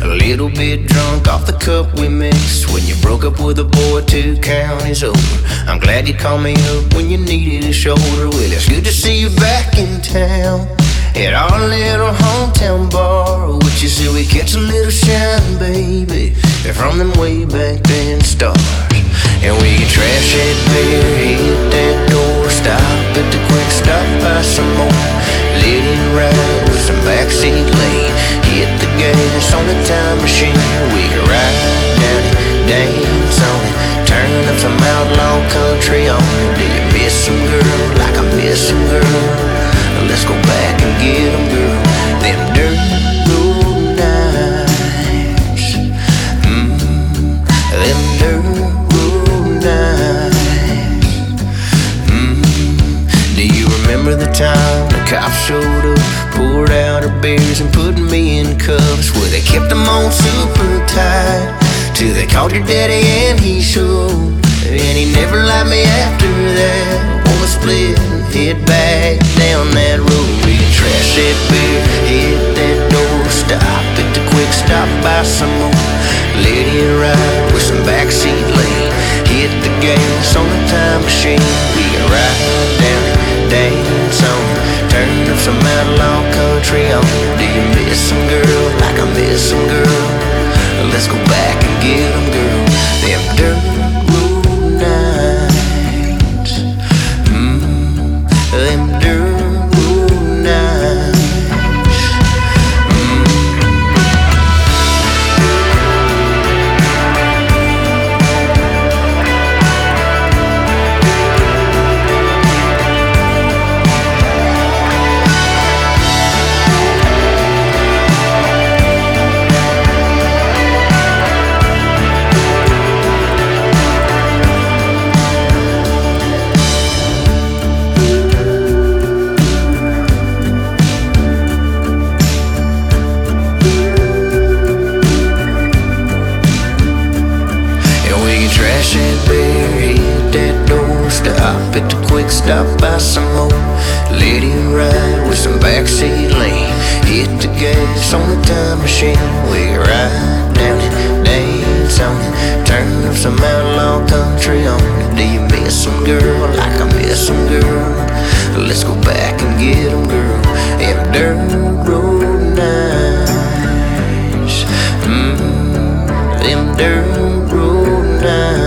A little bit drunk off the cup we mixed when you broke up with a boy 2 counties over. I'm glad you called me up when you needed a shoulder. Well, it's good to see you back in town at our little hometown bar, which you said we catch a little shine, baby, from them way back then stars. And we can trash that beer, hit that door, stop at the quick stop, buy some more, let it ride with some backseat lane, hit the gas on the time machine. We can ride down it, dance on it, turn up some outlaw country on it. Do you miss some girl like I miss some girl? Let's go back and get them, girl. Them dirt road nights. Them dirt road nights. Do you remember the time the cops showed up, poured out our beers and put me in cuffs, where they kept them on super tight till they called your daddy and he showed, and he never liked me after that. Wanna split and head back down that road. We can trash that beer, hit that door, stop at the quick stop, buy some more, let it ride with some backseat lane, hit the gas on the time machine. We can ride down it, dance on it, turn up some outlaw country on it. Do you miss some girl like I miss some girl? Let's go back and get them, girl. Them dirt road nights. Them dirt road nights. Trash that beer, hit that door, stop at the quick stop, buy some more, let it ride with some backseat lane, hit the gas on the time machine. We ride down it, dance on it, turn up some outlaw country on it. Do you miss some girl like I miss some girl? Let's go back and get them, girl. Them dirt road nights. Them dirt road nights.